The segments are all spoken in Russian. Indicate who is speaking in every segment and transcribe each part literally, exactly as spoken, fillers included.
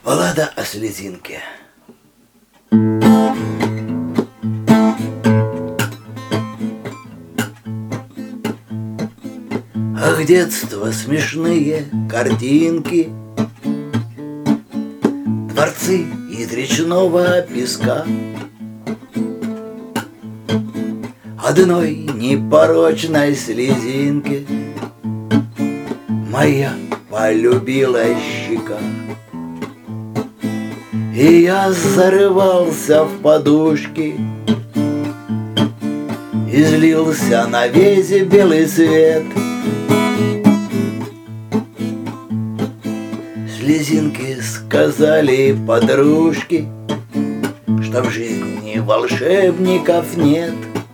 Speaker 1: Баллада о слезинке. Ах, детство, смешные картинки, дворцы из речного песка, одной непорочной слезинки моя полюбила щека. И я зарывался в подушки и злился на весь белый свет. Слезинки сказали подружки, что в жизни волшебников нет.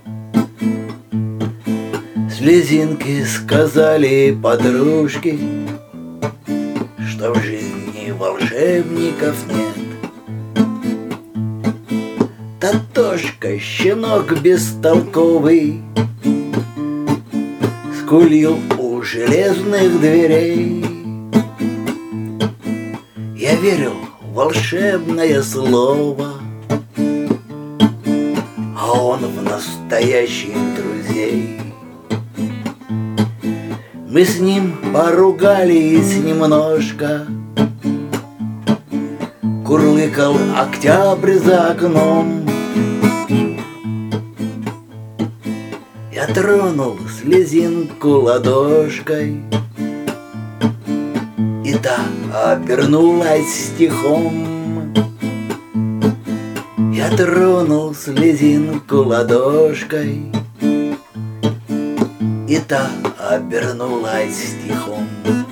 Speaker 1: Слезинки сказали подружки, что в жизни волшебников нет. Татошка, щенок бестолковый, скулил у железных дверей. Я верил в волшебное слово, а он в настоящих друзей. Мы с ним поругались немножко, курлыкал октябрь за окном. Я тронул слезинку ладошкой, и та обернулась стихом. Я тронул слезинку ладошкой, и та обернулась стихом.